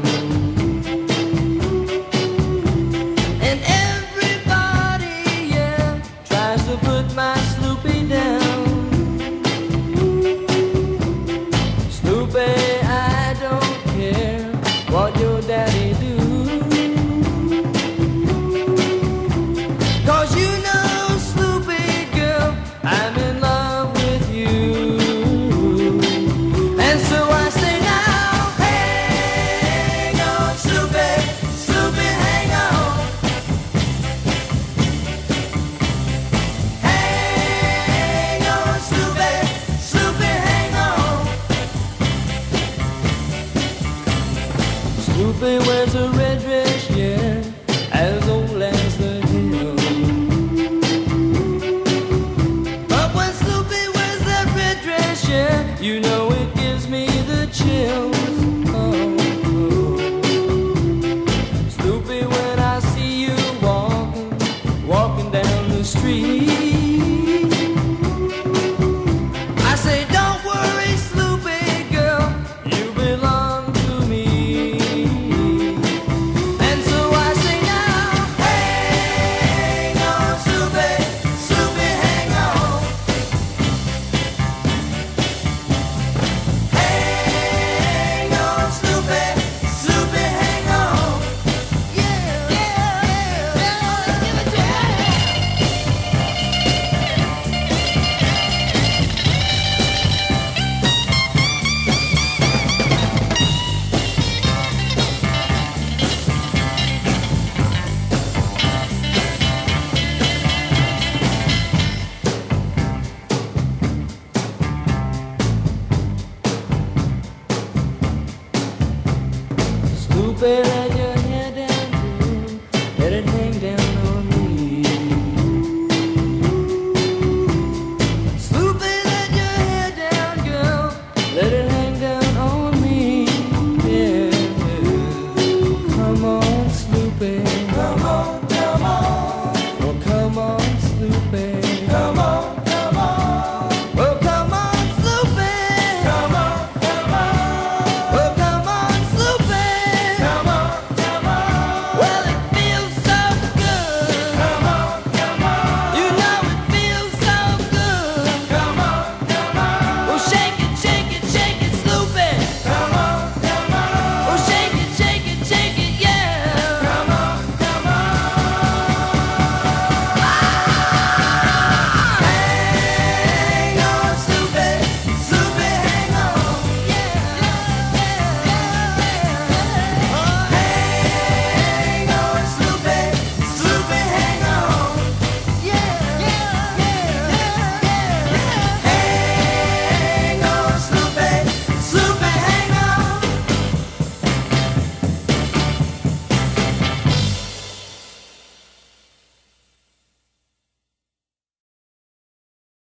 And everybody, yeah, tries to put my Snoopy down. Snoopy, I don't care what your daddy do. 'Cause you know, Snoopy girl, I'm in love with you. And so I say now, hang on, Snoopy, Snoopy, hang on. Hang on, Snoopy, Snoopy, hang on. Snoopy wears a red dress, yeah, as old as the hill. But when Snoopy wears that red dress, yeah, you know it gives me the chills. Oh, oh. Snoopy, when I see you walking down the street, I say, don't worry, Snoopy girl, you belong to me. And so I say now, hang on, Snoopy, Snoopy, hang on. Hang on, Snoopy, Snoopy, hang on. Yeah, yeah, yeah, yeah, give it to me. Snoopy, let your